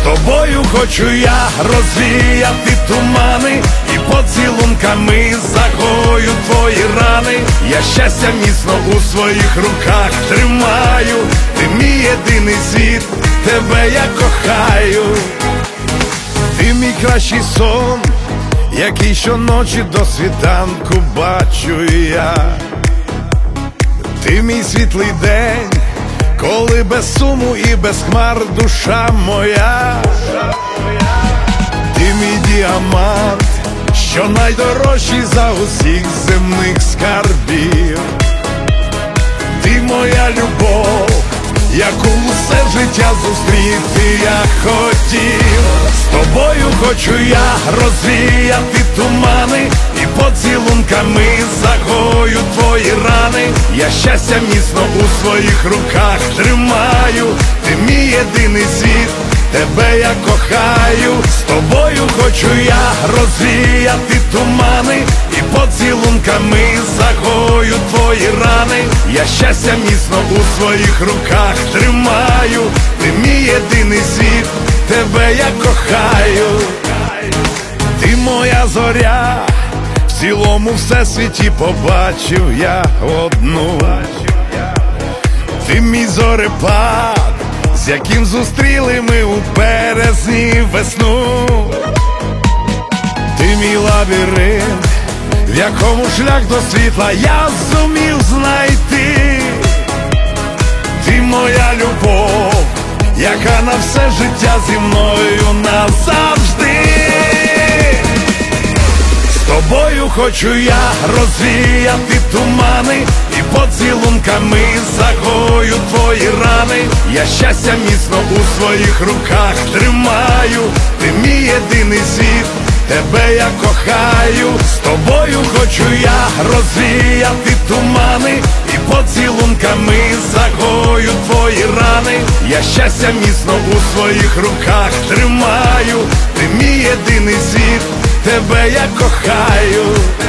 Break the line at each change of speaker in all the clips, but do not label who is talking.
тобою хочу я розвіяти тумани і поцілунками загою твої рани. Я щастя міцно у своїх руках тримаю, ти мій єдиний світ, тебе я кохаю. Ти мій кращий сон, який щоночі до світанку бачу я. Ти мій світлий день, коли без суму і без хмар душа моя. Ти мій діамант, що найдорожчий за усіх земних скарбів. Ти моя любов, яку все життя зустріти я хотів. З тобою хочу я розвіяти тумани і поцілунками загою твої рани. Я щастя міцно у своїх руках тримаю, ти мій єдиний світ, тебе я кохаю. З тобою хочу я розвіяти тумани і поцілунками загою твої рани. Я щастя міцно у своїх руках тримаю, ти мій єдиний світ, тебе я кохаю. Ти моя зоря, в цілому всесвіті побачив я одну. Ти мій зорепад, з яким зустріли ми у березні весну. Ти мій лабіринт, в якому шлях до світла я зумів знайти. Ти моя любов, яка на все життя зі мною назавжди. З тобою хочу я розвіяти тумани і поцілунками загою твої рани. Я щастя міцно у своїх руках тримаю, ти мій єдиний світ, тебе я кохаю. З тобою хочу я розвіяти тумани і поцілунками загою твої рани. Я щастя міцно у своїх руках тримаю, ти мій єдиний світ, тебе я кохаю.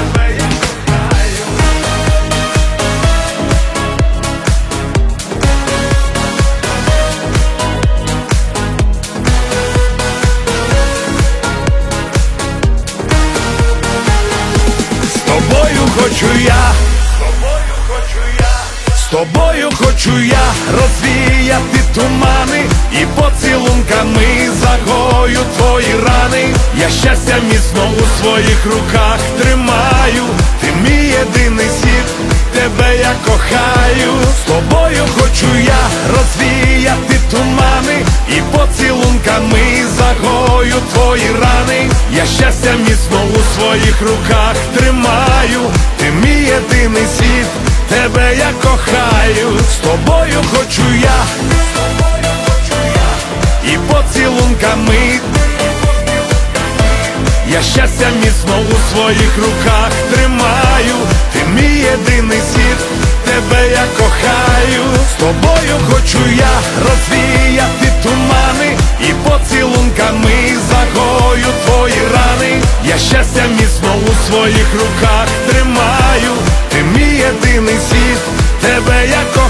З тобою хочу я розвіяти тумани і поцілунками загою твої рани. Я щастя міцно у своїх руках тримаю, ти мій єдиний світ, тебе я кохаю. З тобою хочу я розвіяти тумани і поцілунками загою твої рани. Я щастя міцно у своїх руках тримаю, ти мій єдиний світ, тебе я кохаю. З тобою хочу я і поцілунками. Я щастя міцно у своїх руках тримаю, ти мій єдиний світ, тебе я кохаю. З тобою хочу я розвіяти тумани і поцілунками загою твої рани. Я щастя міцно у своїх руках тримаю, ти мій єдиний світ, тебе я кохаю.